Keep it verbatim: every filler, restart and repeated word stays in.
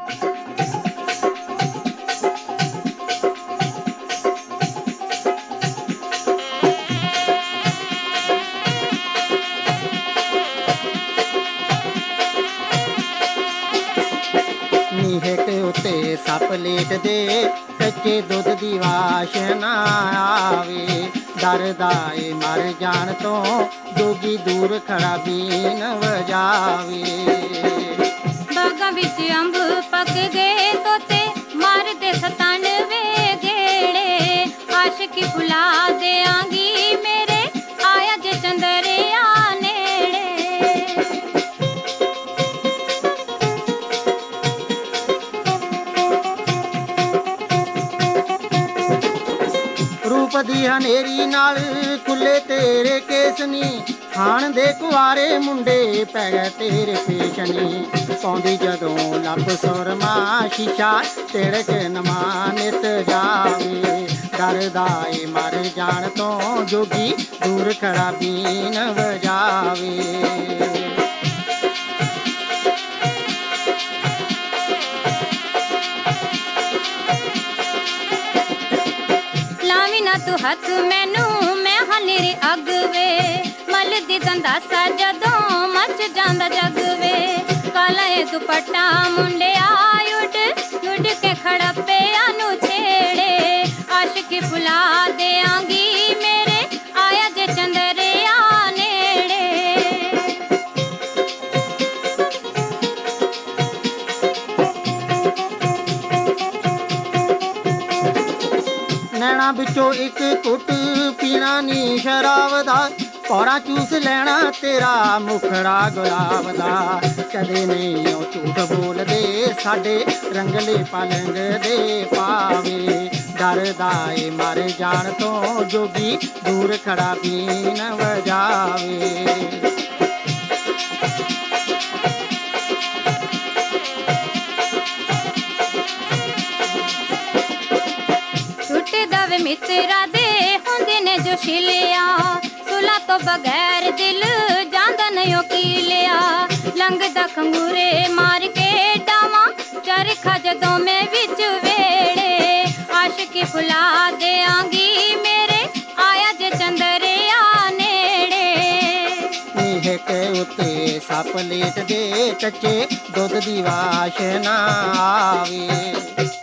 उत्ते सप लेट दे कच्चे दुध दी वाशना आवे डरदा ए मर जान तो जोगी दूर खड़ा बीन वजावे। बागां विच अंब पक गए तोते मारदे सतानवे गेड़े आशिकी भुला देआंगी मेरे आया जे चंदरिया नेड़े। रूप दी हनेरी नाल खुले तेरे केसनी हाण दे कुआरे मुंडे पै गए तेरे पेशनी पौंदी जदों लप सुरमा शीशा तेरे च नमा नित जावे डरदा ए मर जान तो जोगी दूर खड़ा बीन वजावे। तू हथ मैनू मैं हनेरी अग वे मल दी दंदासा जदों मच जांदा जग वे काला ए दुपट्टा मुंडे आयुड लुड के खड़पे अनु छेड़े आशिकी भुला देआंगी मेरे आया जे चंदरिया नेड़े। नैना बिचों एक घुट पीना नी शराब दा पौड़ा चूस लेना तेरा मुखड़ा गुलाब दा कदे नहीं ओ झूठ बोलदे साडे रंगले पलंग दे पावे डरदा ए मर जान तो जोगी दूर खड़ा बीन वजावे। मित्रा दे हुंदे ने जो छिलिया सुला तो बगैर दिल जांदा नहीं कीलिया लंघदा खंगूरे मार के डावा चरखा जदों में विच वेड़े आशिकी भुला देआंगी मेरे आया जे चंदरिया नेड़े। नीहक उत्ते सप लेट दे कच्चे दुध दी वाशना आवे